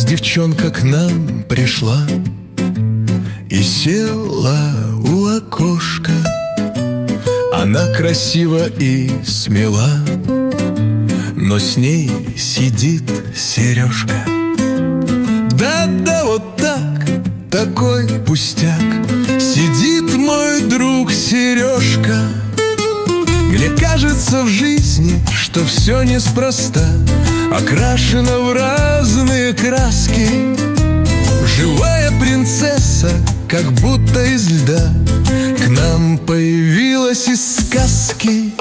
девчонка к нам пришла и села у окошка. Она красива и смела, но с ней сидит Сережка. Да-да, вот так, такой пустяк, сидит мой друг Сережка. Мне кажется в жизни, что все неспроста, окрашено в разные краски. Живая принцесса, как будто из льда, к нам появилась из сказки.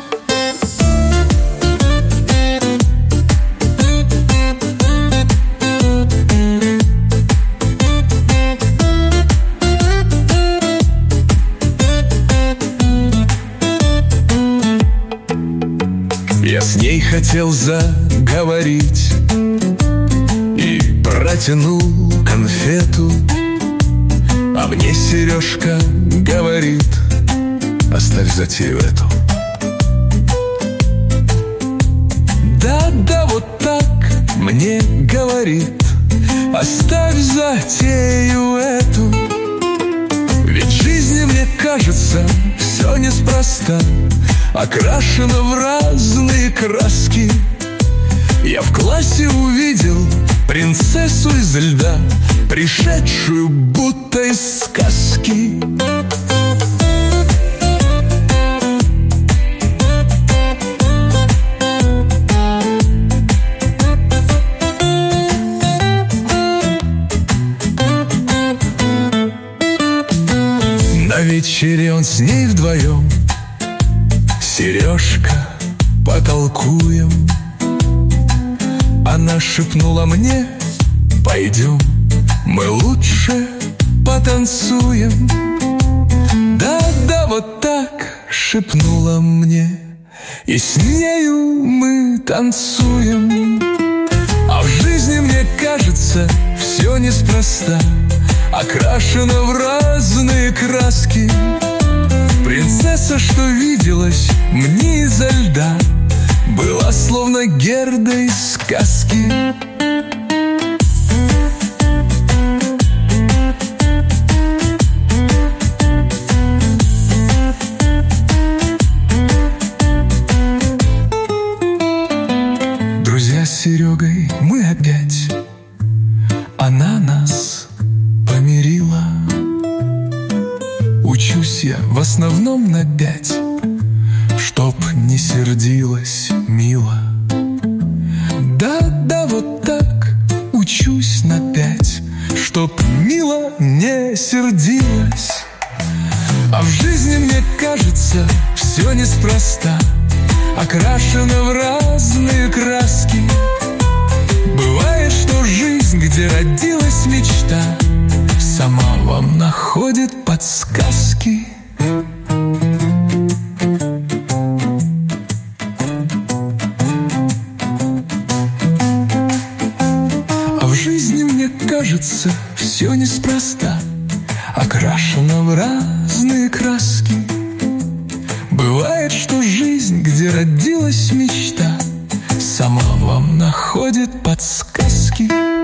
Я с ней хотел заговорить и протянул конфету, а мне Сережка говорит: оставь затею эту. Да-да, вот так мне говорит: оставь затею эту. Ведь в жизни, мне кажется, все неспроста, окрашено в разные краски. Я в классе увидел принцессу из льда, пришедшую будто из сказки. На вечере он с ней вдвоем: Сережка, потолкуем. Она шепнула мне: пойдем, мы лучше потанцуем. Да-да, вот так шепнула мне, и с нею мы танцуем. А в жизни, мне кажется, все неспроста, окрашено в разные краски. Принцесса, что виделась мне изо льда, была словно Герда из сказки. Друзья с Серегой мы опять, она нас помирила. Учусь я в основном на 5, чтоб не сердилась мило. Да-да, вот так учусь на 5, чтоб мило не сердилась. А в жизни, мне кажется, все неспроста, окрашено в разные краски. Бывает, что жизнь, где родилась мечта, сама вам находит подсказки. А в жизни, мне кажется, все неспроста, окрашено в разные краски. Бывает, что жизнь, где родилась мечта, сама вам находит подсказки.